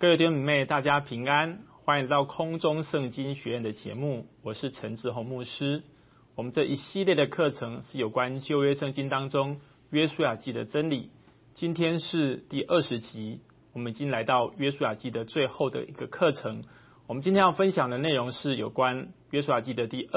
各位弟兄姊妹，大家平安，欢迎来到空中圣经学院的节目，我是陈志宏牧师。我们这一系列的课程是有关旧约圣经当中约书亚记的真理。今天是第20集，我们已经来到约书亚记的最后的一个课程。我们今天要分享的内容是有关约书亚记的第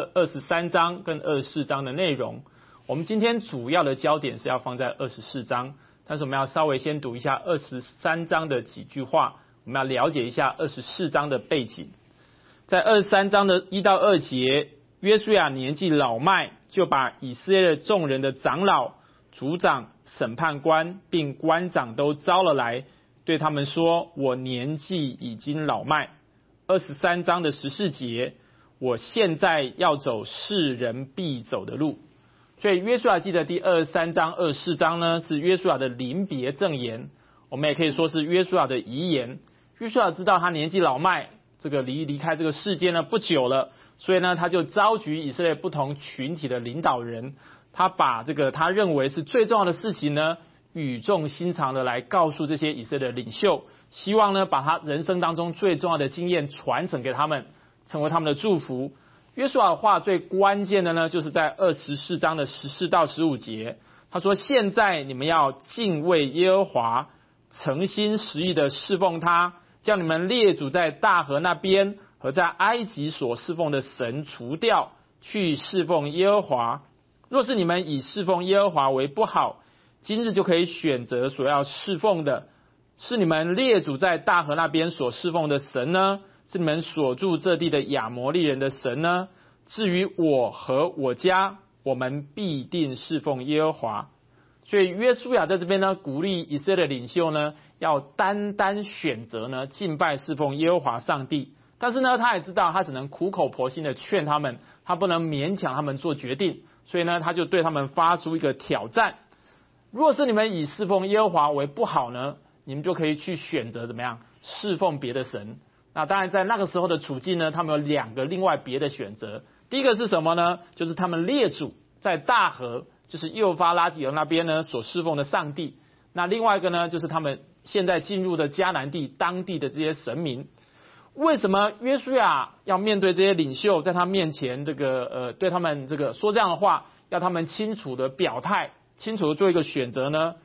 23章跟24章的内容。我们今天主要的焦点是要放在24章，但是我们要稍微先读一下23章的几句话，我们要了解一下24章的背景。在23章的1到2节，约书亚年纪老迈，就把以色列的众人的长老、族长、审判官并官长都招了来，对他们说：我年纪已经老迈。23章的14节，我现在要走世人必走的路。所以约书亚记的第23章、24章呢，是约书亚的临别赠言，我们也可以说是约书亚的遗言。约书亚知道他年纪老迈，这个离开这个世界呢不久了，所以呢他就召集以色列不同群体的领导人，他把这个他认为是最重要的事情呢，语重心长的来告诉这些以色列的领袖，希望呢把他人生当中最重要的经验传承给他们，成为他们的祝福。约书亚话最关键的呢，就是在24章的14到15节，他说：现在你们要敬畏耶和华，诚心实意的侍奉他，将你们列祖在大河那边和在埃及所侍奉的神除掉，去侍奉耶和华。若是你们以侍奉耶和华为不好，今日就可以选择所要侍奉的，是你们列祖在大河那边所侍奉的神呢，是你们所住这地的亚摩利人的神呢？至于我和我家，我们必定侍奉耶和华。所以约书亚在这边呢，鼓励以色列领袖呢，要单单选择呢敬拜侍奉耶和华上帝。但是呢，他也知道他只能苦口婆心的劝他们，他不能勉强他们做决定，所以呢，他就对他们发出一个挑战：若是你们以侍奉耶和华为不好呢，你们就可以去选择怎么样侍奉别的神。那当然在那个时候的处境呢，他们有2个另外别的选择。第一个是什么呢？就是他们列祖在大河，就是幼发拉底河那边呢所侍奉的上帝。那另外一个呢，就是他们现在进入的迦南地当地的这些神明。为什么约书亚要面对这些领袖，在他面前对他们说这样的话，要他们清楚的表态，清楚的做一个选择呢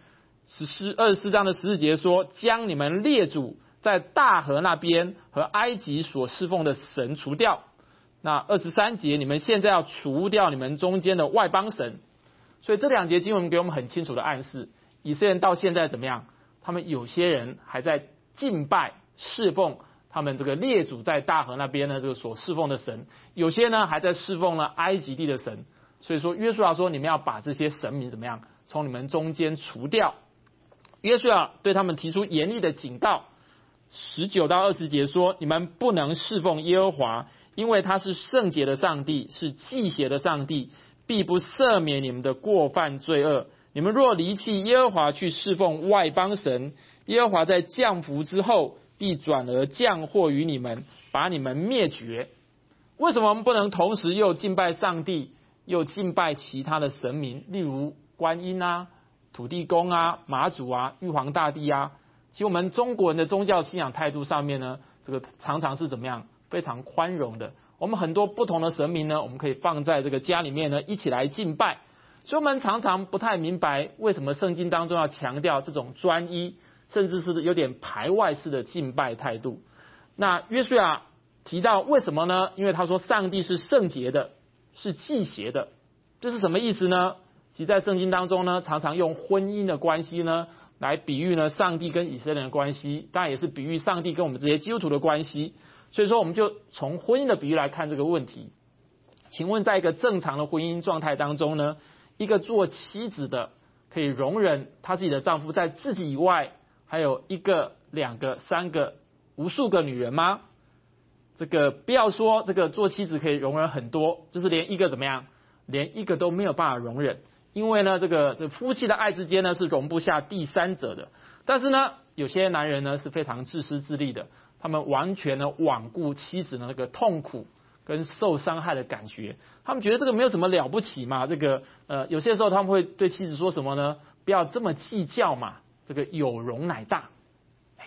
？24章的14节说：将你们列祖在大河那边和埃及所侍奉的神除掉。那23节，你们现在要除掉你们中间的外邦神。所以这2节经文给我们很清楚的暗示，以色列人到现在怎么样？他们有些人还在敬拜侍奉他们这个列祖在大河那边呢所侍奉的神，有些呢还在侍奉了埃及地的神。所以说约书亚说，你们要把这些神明怎么样从你们中间除掉。约书亚对他们提出严厉的警告。19到20节说，你们不能侍奉耶和华，因为他是圣洁的上帝，是忌邪的上帝，必不赦免你们的过犯罪恶。你们若离弃耶和华去侍奉外邦神，耶和华在降福之后必转而降祸于你们，把你们灭绝。为什么我们不能同时又敬拜上帝，又敬拜其他的神明，例如观音啊、土地公啊、妈祖啊、玉皇大帝啊？其实我们中国人的宗教信仰态度上面呢，这个常常是怎么样？非常宽容的。我们很多不同的神明呢，我们可以放在这个家里面呢一起来敬拜。所以我们常常不太明白，为什么圣经当中要强调这种专一，甚至是有点排外式的敬拜态度。那约书亚提到为什么呢？因为他说上帝是圣洁的，是忌邪的。这是什么意思呢？其实在圣经当中呢，常常用婚姻的关系呢来比喻呢上帝跟以色列人的关系，当然也是比喻上帝跟我们这些基督徒的关系。所以说我们就从婚姻的比喻来看这个问题。请问在一个正常的婚姻状态当中呢，一个做妻子的可以容忍她自己的丈夫在自己以外还有1个、2个、3个、无数个女人吗？这个不要说这个做妻子可以容忍很多，就是连1个怎么样，连1个都没有办法容忍。因为呢这个夫妻的爱之间呢是容不下第三者的。但是呢有些男人呢是非常自私自利的，他们完全呢罔顾妻子的那个痛苦跟受伤害的感觉，他们觉得这个没有什么了不起嘛。有些时候他们会对妻子说什么呢？不要这么计较嘛，这个有容乃大。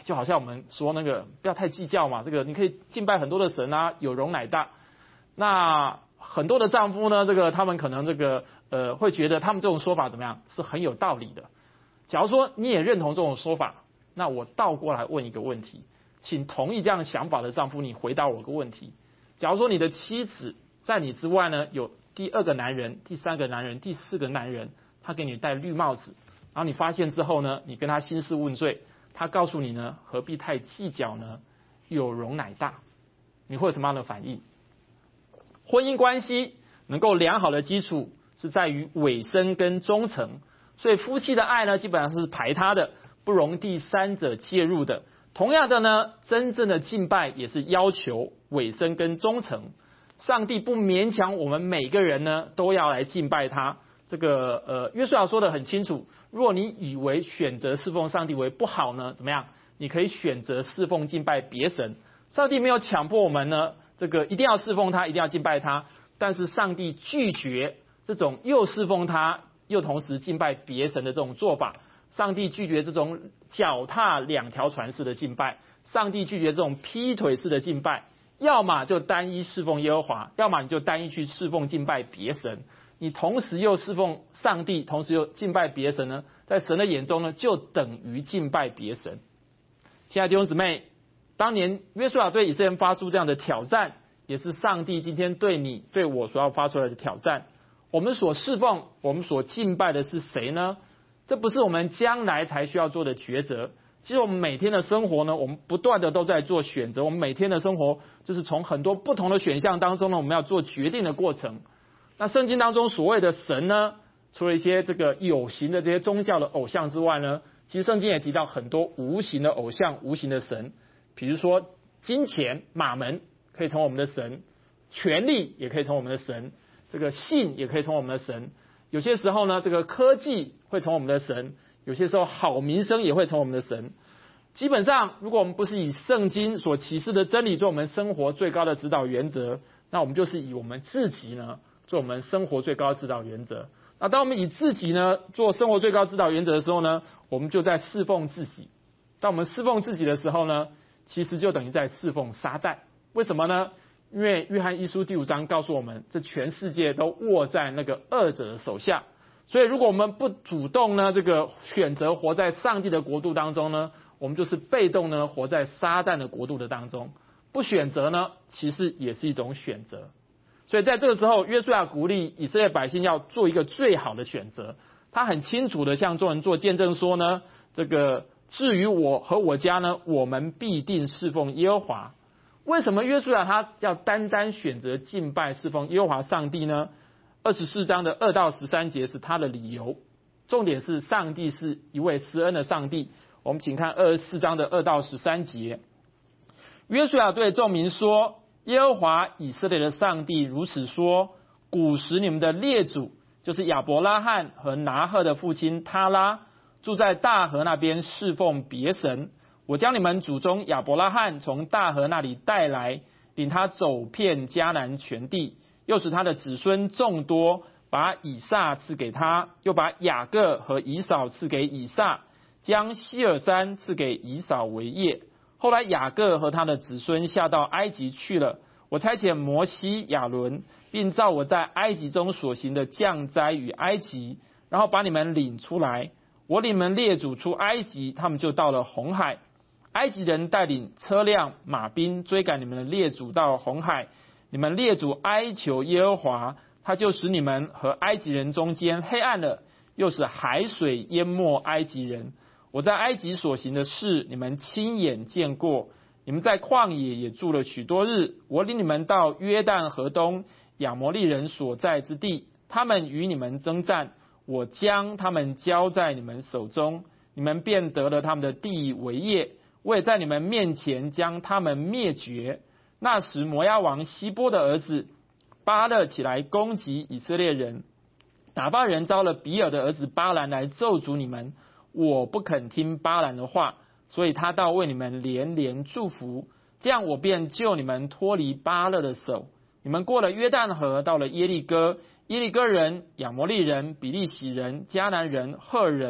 就好像我们说那个不要太计较嘛，这个你可以敬拜很多的神啊，有容乃大。那很多的丈夫呢，这个他们可能这个会觉得他们这种说法怎么样是很有道理的。假如说你也认同这种说法，那我倒过来问一个问题，请同意这样想法的丈夫，你回答我个问题：假如说你的妻子在你之外呢，有第2个男人、第3个男人、第4个男人，他给你戴绿帽子，然后你发现之后呢，你跟他兴师问罪，他告诉你呢，何必太计较呢？有容乃大，你会有什么样的反应？婚姻关系能够良好的基础是在于委身跟忠诚，所以夫妻的爱呢，基本上是排他的，不容第三者介入的。同样的呢，真正的敬拜也是要求委身跟忠诚。上帝不勉强我们每个人呢都要来敬拜他。这个约书亚说得很清楚，如果你以为选择侍奉上帝为不好呢，怎么样？你可以选择侍奉敬拜别神。上帝没有强迫我们呢，这个一定要侍奉他，一定要敬拜他。但是上帝拒绝这种又侍奉他又同时敬拜别神的这种做法。上帝拒绝这种脚踏2条船式的敬拜，上帝拒绝这种劈腿式的敬拜。要么就单一侍奉耶和华，要么你就单一去侍奉敬拜别神。你同时又侍奉上帝，同时又敬拜别神呢，在神的眼中呢，就等于敬拜别神。亲爱的弟兄姊妹，当年约书亚对以色列人发出这样的挑战，也是上帝今天对你对我所要发出来的挑战。我们所侍奉、我们所敬拜的是谁呢？这不是我们将来才需要做的抉择。其实我们每天的生活呢，我们不断的都在做选择。我们每天的生活就是从很多不同的选项当中呢，我们要做决定的过程。那圣经当中所谓的神呢，除了一些这个有形的这些宗教的偶像之外呢，其实圣经也提到很多无形的偶像、无形的神。比如说金钱、马门可以成为我们的神，权力也可以成为我们的神，这个性也可以成为我们的神。有些时候呢，这个科技会成为我们的神，有些时候好名声也会成为我们的神。基本上，如果我们不是以圣经所启示的真理做我们生活最高的指导原则，那我们就是以我们自己呢做我们生活最高的指导原则。那当我们以自己呢做生活最高指导原则的时候呢，我们就在侍奉自己。当我们侍奉自己的时候呢，其实就等于在侍奉撒旦。为什么呢？因为约翰一书第5章告诉我们，这全世界都握在那个恶者的手下。所以如果我们不主动呢，这个选择活在上帝的国度当中呢，我们就是被动呢活在撒旦的国度的当中。不选择呢，其实也是一种选择。所以在这个时候，约书亚鼓励以色列百姓要做一个最好的选择。他很清楚的向众人做见证说呢，这个至于我和我家呢，我们必定侍奉耶和华。为什么约书亚他要单单选择敬拜侍奉耶和华上帝呢？24章的2到13节是他的理由。重点是上帝是一位施恩的上帝。我们请看24章的2到13节。约书亚对众民说，耶和华以色列的上帝如此说，古时你们的列祖，就是亚伯拉罕和拿鹤的父亲他拉，住在大河那边侍奉别神。我将你们祖宗亚伯拉罕从大河那里带来，领他走遍迦南全地，又使他的子孙众多，把以撒赐给他，又把雅各和以扫赐给以撒，将希尔山赐给以扫为业。后来雅各和他的子孙下到埃及去了。我差遣摩西、亚伦，并照我在埃及中所行的降灾与埃及，然后把你们领出来。我领你们列祖出埃及，他们就到了红海。埃及人带领车辆、马兵追赶你们的列祖到红海。你们列祖哀求耶和华，他就使你们和埃及人中间黑暗了，又使海水淹没埃及人。我在埃及所行的事，你们亲眼见过。你们在旷野也住了许多日。我领你们到约旦河东亚摩利人所在之地，他们与你们征战，我将他们交在你们手中，你们便得了他们的地为业。我也在你们面前将他们灭绝。那时摩押王希波的儿子巴勒起来攻击以色列人，打发人招了比尔的儿子巴兰来咒诅你们。我不肯听巴兰的话，所以他倒为你们连连祝福，这样我便救你们脱离巴勒的手。你们过了约旦河，到了耶利哥，耶利哥人、亚摩利人、比利洗人、迦南人、赫人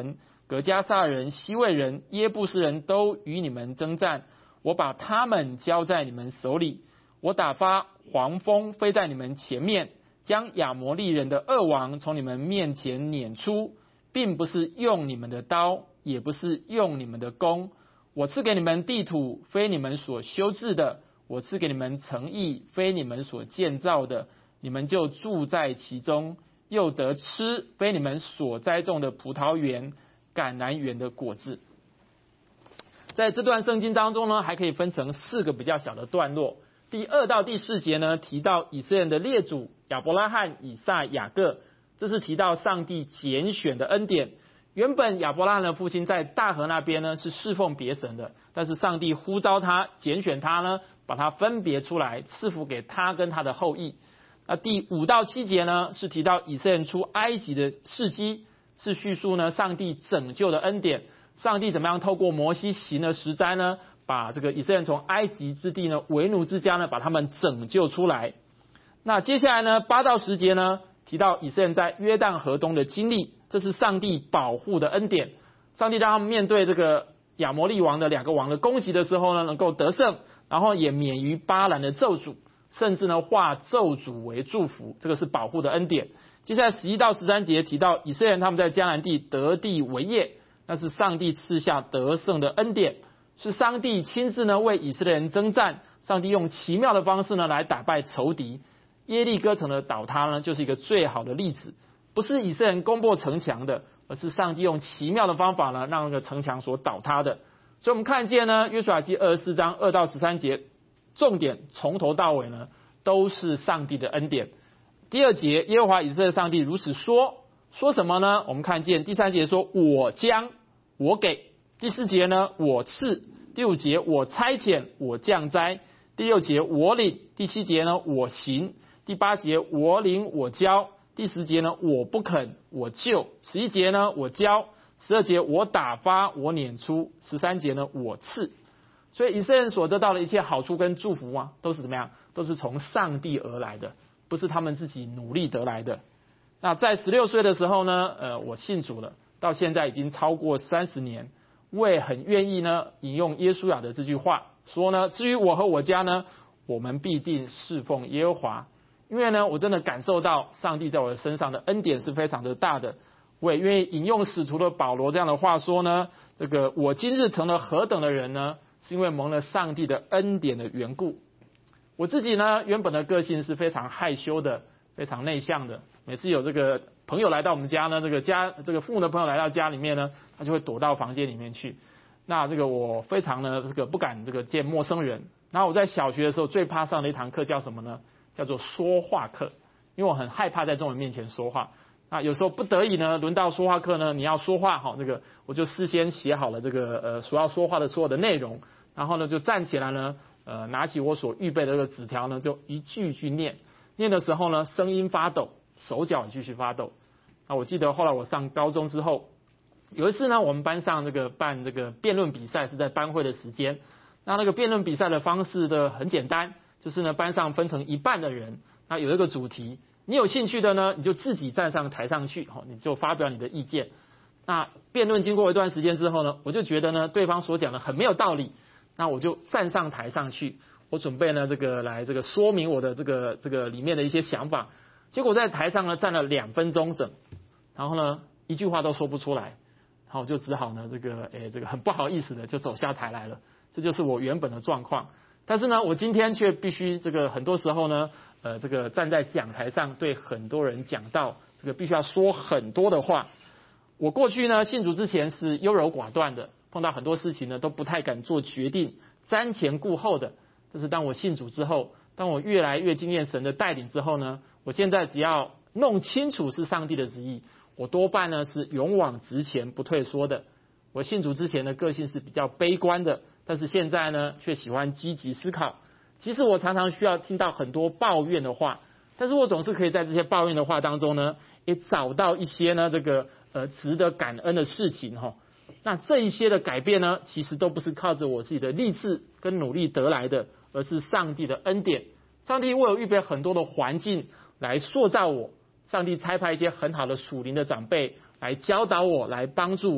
革迦撒人、西魏人、耶布斯人都与你们征战，我把他们交在你们手里。我打发黄蜂飞在你们前面，将亚摩利人的恶王从你们面前撵出，并不是用你们的刀，也不是用你们的弓。我赐给你们地土，非你们所修治的；我赐给你们城邑，非你们所建造的。你们就住在其中，又得吃非你们所栽种的葡萄园、橄榄园的果子。在这段圣经当中呢，还可以分成4个比较小的段落。第2到第4节呢，提到以色列人的列祖亚伯拉罕、以撒、雅各，这是提到上帝拣选的恩典。原本亚伯拉罕的父亲在大河那边呢是侍奉别神的，但是上帝呼召他、拣选他呢，把他分别出来，赐福给他跟他的后裔。那第5到7节呢，是提到以色列人出埃及的事迹，是叙述呢上帝拯救的恩典。上帝怎么样透过摩西行了10灾呢，把这个以色列人从埃及之地呢为奴之家呢，把他们拯救出来。那接下来呢8到10节呢，提到以色列人在约旦河东的经历，这是上帝保护的恩典。上帝让他们面对这个亚摩利王的2个王的攻击的时候呢，能够得胜，然后也免于巴兰的咒诅，甚至呢化咒诅为祝福，这个是保护的恩典。接下来11到13节提到以色列人他们在迦南地得地为业，那是上帝赐下得胜的恩典，是上帝亲自呢为以色列人征战，上帝用奇妙的方式呢来打败仇敌。耶利哥城的倒塌呢，就是一个最好的例子，不是以色列人攻破城墙的，而是上帝用奇妙的方法呢，让那个城墙所倒塌的。所以我们看见呢，约书亚记24章2到13节，重点从头到尾呢，都是上帝的恩典。第2节，耶和华以色列上帝如此说什么呢？我们看见第3节说，我将，我给；第4节呢，我赐；第5节，我差遣，我降灾；第6节，我领；第7节呢，我行；第8节，我领，我教；第10节呢，我不肯，我救；11节呢，我教；12节，我打发，我撵出；13节呢，我赐。所以以色列人所得到的一切好处跟祝福啊，都是怎么样？都是从上帝而来的，不是他们自己努力得来的。那在16岁的时候呢，我信主了，到现在已经超过30年，我也很愿意呢引用耶稣亚的这句话，说呢，至于我和我家呢，我们必定侍奉耶和华。因为呢，我真的感受到上帝在我的身上的恩典是非常的大的。我也愿意引用使徒的保罗这样的话说呢，这个我今日成了何等的人呢，是因为蒙了上帝的恩典的缘故。我自己呢，原本的个性是非常害羞的，非常内向的。每次有这个朋友来到我们家呢，这个父母的朋友来到家里面呢，他就会躲到房间里面去。那这个我非常呢不敢见陌生人。然后我在小学的时候最怕上的一堂课叫什么呢？叫做说话课，因为我很害怕在众人面前说话。那有时候不得已呢，轮到说话课呢，你要说话我就事先写好了所要说话的所有的内容，然后呢就站起来呢，拿起我所预备的这个纸条呢，就一句一句念的时候呢，声音发抖，手脚继续发抖。那我记得后来我上高中之后，有一次呢，我们班上办辩论比赛，是在班会的时间。那个辩论比赛的方式很简单，就是呢班上分成一半的人，那有一个主题，你有兴趣的呢，你就自己站上台上去，你就发表你的意见。那辩论经过一段时间之后呢，我就觉得呢对方所讲的很没有道理，那我就站上台上去，我准备呢来说明我的这个里面的一些想法。结果在台上呢站了2分钟整，然后呢一句话都说不出来，然后我就只好呢很不好意思的就走下台来了。这就是我原本的状况。但是呢，我今天却必须很多时候呢，站在讲台上对很多人讲道，必须要说很多的话。我过去呢信主之前是优柔寡断的，碰到很多事情呢都不太敢做决定，瞻前顾后的。但是当我信主之后，当我越来越经验神的带领之后呢，我现在只要弄清楚是上帝的旨意，我多半呢是勇往直前不退缩的。我信主之前的个性是比较悲观的，但是现在呢却喜欢积极思考。即使我常常需要听到很多抱怨的话，但是我总是可以在这些抱怨的话当中呢，也找到一些呢值得感恩的事情哈。那这一些的改变呢，其实都不是靠着我自己的励志跟努力得来的，而是上帝的恩典。上帝为我预备很多的环境来塑造我，上帝差派一些很好的属灵的长辈来教导我，来帮助我。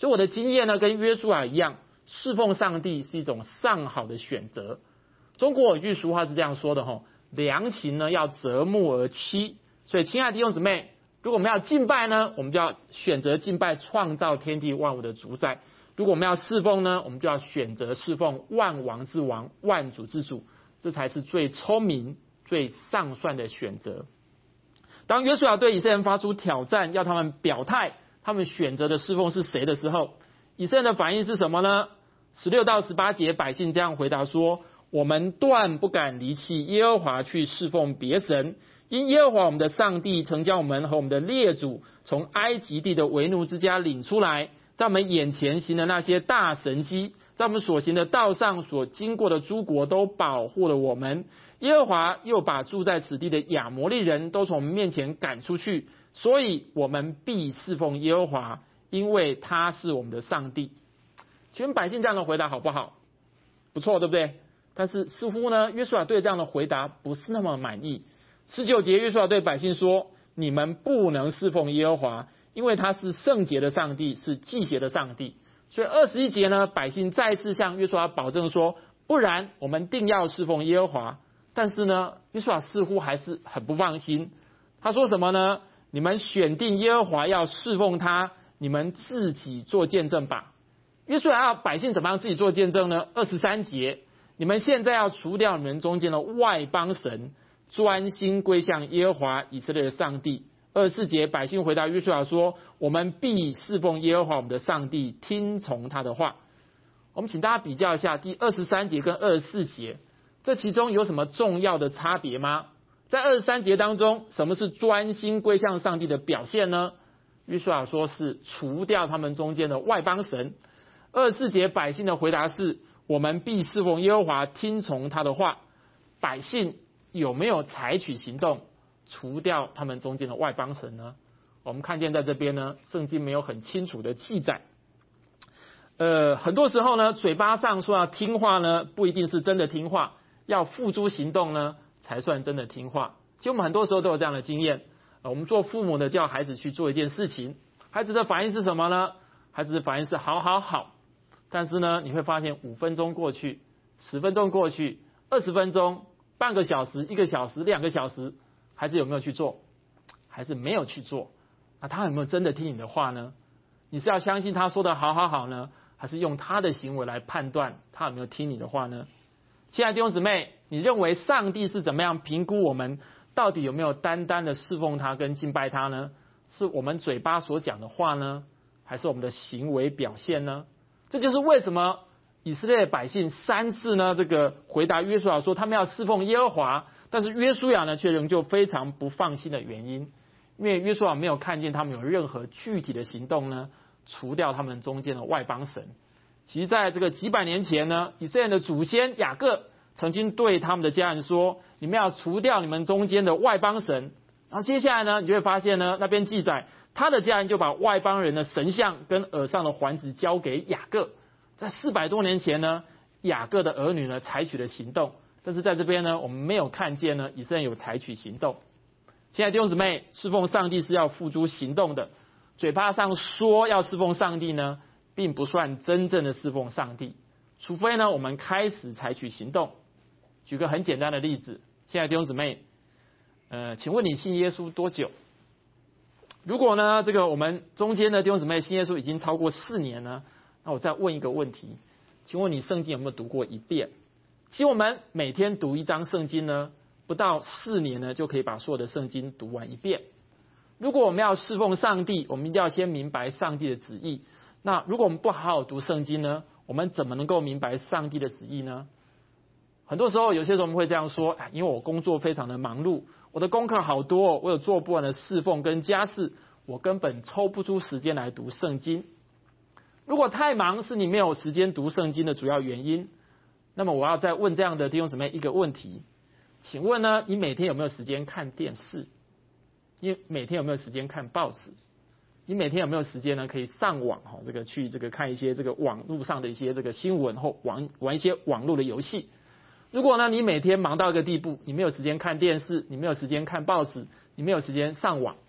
所以我的经验呢，跟约书亚一样，侍奉上帝是一种上好的选择。中国有一句俗话是这样说的哈，良禽呢要择木而栖。所以亲爱的弟兄姊妹，如果我们要敬拜呢，我们就要选择敬拜创造天地万物的主宰；如果我们要侍奉呢，我们就要选择侍奉万王之王、万主之主，这才是最聪明、最上算的选择。当约书亚对以色列人发出挑战，要他们表态，他们选择的侍奉是谁的时候，以色列人的反应是什么呢？16到18节，百姓这样回答说：我们断不敢离弃耶和华去侍奉别神，因耶和华我们的上帝曾将我们和我们的列祖从埃及地的为奴之家领出来，在我们眼前行的那些大神迹，在我们所行的道上所经过的诸国都保护了我们。耶和华又把住在此地的亚摩利人都从我们面前赶出去，所以我们必侍奉耶和华，因为他是我们的上帝。请问百姓这样的回答好不好？不错，对不对？但是似乎呢，约书亚对这样的回答不是那么满意。19节，约书亚对百姓说：你们不能侍奉耶和华，因为他是圣洁的上帝，是祭邪的上帝。所以21节呢，百姓再次向约书亚保证说：不然我们定要侍奉耶和华。但是呢，约书亚似乎还是很不放心。他说什么呢？你们选定耶和华要侍奉他，你们自己做见证吧。约书亚要百姓怎么样自己做见证呢？23节，你们现在要除掉你们中间的外邦神，专心归向耶和华以色列的上帝。24节，百姓回答约书亚说：我们必侍奉耶和华我们的上帝，听从他的话。我们请大家比较一下第23节跟24节，这其中有什么重要的差别吗？在23节当中，什么是专心归向上帝的表现呢？约书亚说是除掉他们中间的外邦神。24节百姓的回答是：我们必侍奉耶和华，听从他的话。百姓有没有采取行动除掉他们中间的外邦神呢？我们看见在这边呢，圣经没有很清楚的记载。很多时候呢，嘴巴上说要听话呢，不一定是真的听话，要付诸行动呢，才算真的听话。其实我们很多时候都有这样的经验。我们做父母的叫孩子去做一件事情，孩子的反应是什么呢？孩子的反应是好好好。但是呢，你会发现5分钟过去，10分钟过去，20分钟，半个小时、1个小时、2个小时，孩子有没有去做？还是没有去做。那他有没有真的听你的话呢？你是要相信他说的好好好呢，还是用他的行为来判断他有没有听你的话呢？亲爱的弟兄姊妹，你认为上帝是怎么样评估我们到底有没有单单的侍奉他跟敬拜他呢？是我们嘴巴所讲的话呢，还是我们的行为表现呢？这就是为什么以色列百姓3次呢回答约书亚说他们要侍奉耶和华，但是约书亚呢却仍旧非常不放心的原因。因为约书亚没有看见他们有任何具体的行动呢，除掉他们中间的外邦神。其实在这个几百年前呢，以色列的祖先雅各曾经对他们的家人说：你们要除掉你们中间的外邦神。然后接下来呢，你就会发现呢，那边记载他的家人就把外邦人的神像跟耳上的环子交给雅各。在400多年前呢，雅各的儿女呢采取了行动，但是在这边呢，我们没有看见呢以色列有采取行动。亲爱的弟兄姊妹，侍奉上帝是要付诸行动的。嘴巴上说要侍奉上帝呢，并不算真正的侍奉上帝，除非呢我们开始采取行动。举个很简单的例子，亲爱的弟兄姊妹，请问你信耶稣多久？如果呢我们中间的弟兄姊妹信耶稣已经超过4年呢，那我再问一个问题，请问你圣经有没有读过1遍？其实我们每天读一章圣经呢，不到4年呢就可以把所有的圣经读完1遍。如果我们要侍奉上帝，我们一定要先明白上帝的旨意。那如果我们不好好读圣经呢，我们怎么能够明白上帝的旨意呢？很多时候，有些时候我们会这样说：因为我工作非常的忙碌，我的功课好多，我有做不完的侍奉跟家事，我根本抽不出时间来读圣经。如果太忙是你没有时间读圣经的主要原因，那么我要再问这样的弟兄姊妹一个问题：请问呢，你每天有没有时间看电视？你每天有没有时间看报纸？你每天有没有时间呢可以上网去看一些网络上的一些新闻或玩一些网络的游戏？如果呢你每天忙到一个地步，你没有时间看电视，你没有时间看报纸，你没有时间上网，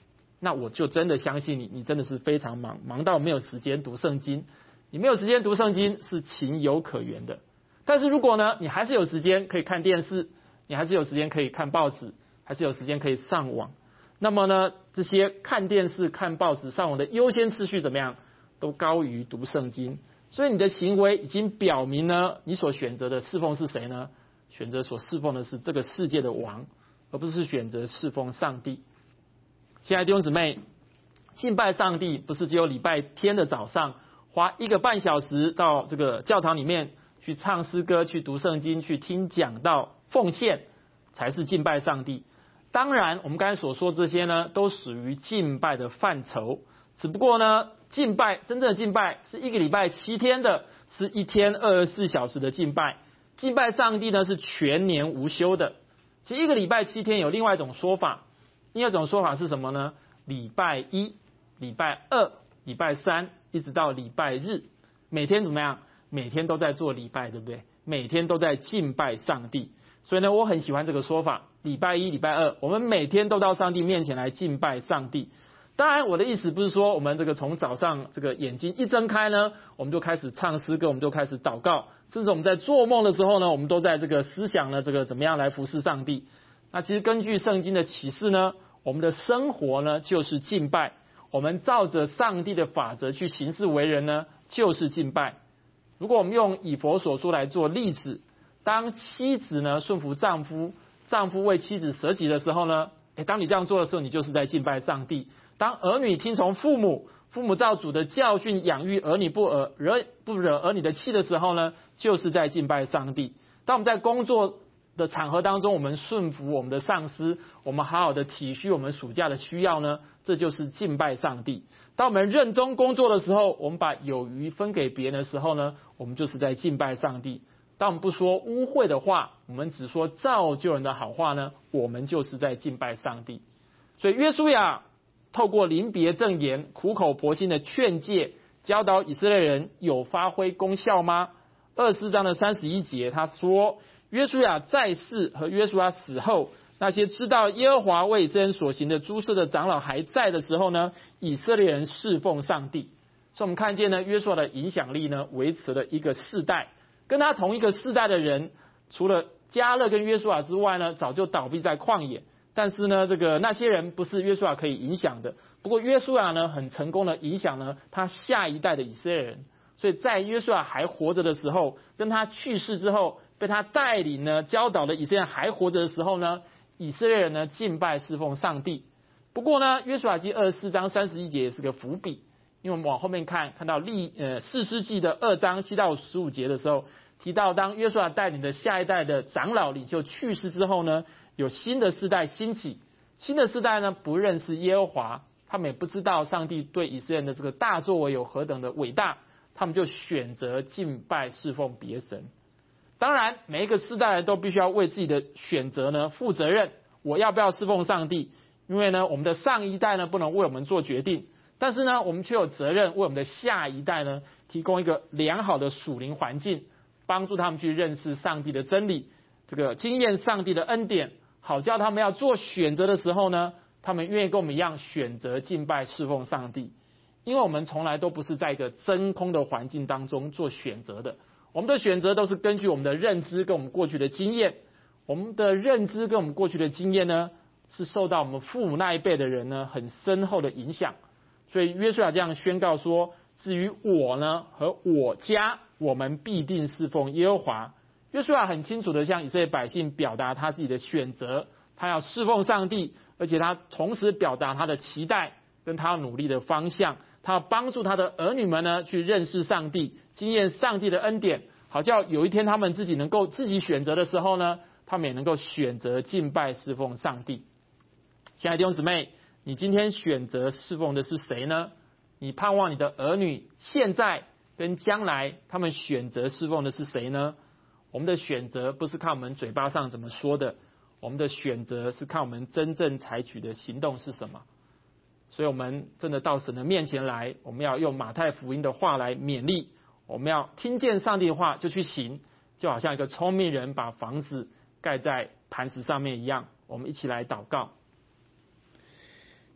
那我就真的相信你，你真的是非常忙，忙到没有时间读圣经。你没有时间读圣经是情有可原的。但是如果呢，你还是有时间可以看电视，你还是有时间可以看报纸，还是有时间可以上网，那么呢，这些看电视、看报纸、上网的优先次序怎么样，都高于读圣经。所以你的行为已经表明呢，你所选择的侍奉是谁呢？选择所侍奉的是这个世界的王，而不是选择侍奉上帝。亲爱的弟兄姊妹，敬拜上帝不是只有礼拜天的早上花1个半小时到这个教堂里面去唱诗歌、去读圣经、去听讲道、奉献才是敬拜上帝。当然我们刚才所说这些呢，都属于敬拜的范畴，只不过呢，敬拜真正的敬拜是1个礼拜7天的，是1天24小时的敬拜。敬拜上帝呢是全年无休的。其实1个礼拜7天有另外一种说法，另外一种说法是什么呢？礼拜1、礼拜2、礼拜3一直到礼拜日，每天怎么样？每天都在做礼拜，对不对？每天都在敬拜上帝。所以呢，我很喜欢这个说法，礼拜1、礼拜2我们每天都到上帝面前来敬拜上帝。当然我的意思不是说我们这个从早上这个眼睛一睁开呢，我们就开始唱诗歌，我们就开始祷告，甚至我们在做梦的时候呢，我们都在这个思想呢，这个怎么样来服侍上帝。那其实根据圣经的启示呢，我们的生活呢就是敬拜，我们照着上帝的法则去行事为人呢就是敬拜。如果我们用以弗所书来做例子，当妻子呢顺服丈夫，丈夫为妻子舍己的时候呢，当你这样做的时候，你就是在敬拜上帝。当儿女听从父母，父母照主的教训养育儿女，不惹儿女的气的时候呢，就是在敬拜上帝。当我们在工作的场合当中，我们顺服我们的上司，我们好好的体恤我们属下的需要呢，这就是敬拜上帝。当我们认真工作的时候，我们把有余分给别人的时候呢，我们就是在敬拜上帝。当我们不说污秽的话，我们只说造就人的好话呢，我们就是在敬拜上帝。所以约书亚透过临别赠言、苦口婆心的劝诫，教导以色列人有发挥功效吗？24章的31节他说，约书亚在世和约书亚死后，那些知道耶和华为以色列人所行的诸事的长老还在的时候呢，以色列人侍奉上帝。所以我们看见呢，约书亚的影响力呢维持了1个世代。跟他同一个世代的人，除了迦勒跟约书亚之外呢，早就倒闭在旷野。但是呢，那些人不是约书亚可以影响的。不过约书亚呢，很成功的影响了他下一代的以色列人。所以在约书亚还活着的时候，跟他去世之后，被他带领呢教导的以色列人还活着的时候呢，以色列人呢敬拜侍奉上帝。不过呢，约书亚记24章31节也是个伏笔，因为我们往后面看到士师记的2章7到15节的时候，提到当约书亚带领的下一代的长老领袖去世之后呢，有新的世代兴起。新的世代呢不认识耶和华，他们也不知道上帝对以色列人的这个大作为有何等的伟大，他们就选择敬拜侍奉别神。当然每一个世代都必须要为自己的选择呢负责任，我要不要侍奉上帝，因为呢我们的上一代呢不能为我们做决定，但是呢我们却有责任为我们的下一代呢提供一个良好的属灵环境，帮助他们去认识上帝的真理，经验上帝的恩典，好叫他们要做选择的时候呢，他们愿意跟我们一样选择敬拜侍奉上帝。因为我们从来都不是在一个真空的环境当中做选择的，我们的选择都是根据我们的认知跟我们过去的经验。我们的认知跟我们过去的经验呢，是受到我们父母那一辈的人呢很深厚的影响。所以约书亚这样宣告说，至于我呢和我家，我们必定侍奉耶和华。约书亚很清楚的向以色列百姓表达他自己的选择，他要侍奉上帝，而且他同时表达他的期待跟他要努力的方向，他要帮助他的儿女们呢去认识上帝，经验上帝的恩典，好叫有一天他们自己能够自己选择的时候呢，他们也能够选择敬拜侍奉上帝。亲爱的弟兄姊妹，你今天选择侍奉的是谁呢？你盼望你的儿女现在跟将来他们选择侍奉的是谁呢？我们的选择不是看我们嘴巴上怎么说的，我们的选择是看我们真正采取的行动是什么。所以我们真的到神的面前来，我们要用马太福音的话来勉励，我们要听见上帝的话就去行，就好像一个聪明人把房子盖在磐石上面一样。我们一起来祷告。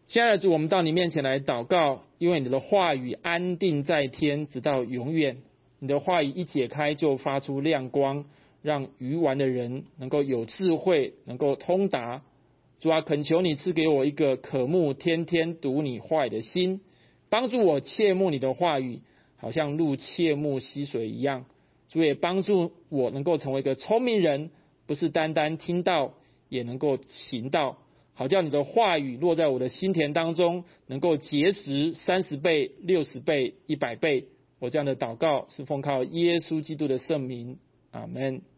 亲爱的主，我们到你面前来祷告，因为你的话语安定在天，直到永远。你的话语一解开就发出亮光，让愚顽的人能够有智慧，能够通达。主啊，恳求你赐给我一个渴慕天天读你话语的心，帮助我切慕你的话语，好像鹿切慕溪水一样。主也帮助我能够成为一个聪明人，不是单单听到，也能够行道，好叫你的话语落在我的心田当中，能够结实30倍、60倍、100倍。我这样的祷告是奉靠耶稣基督的圣名，阿们。